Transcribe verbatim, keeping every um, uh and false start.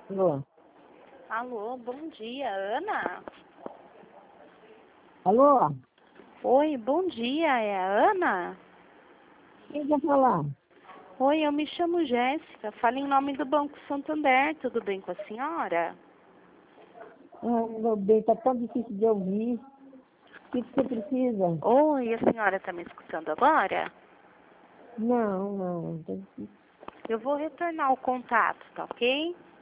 Alô? Alô, bom dia, Ana? Alô? Oi, bom dia, é a Ana? Quem quer falar? Oi, eu me chamo Jéssica, falo em nome do Banco Santander, tudo bem com a senhora? Ah, meu bem, tá tão difícil de ouvir. O que que você precisa? Oi, a senhora está me escutando agora? Não, não. Tá difícil. Eu vou retornar o contato, tá ok?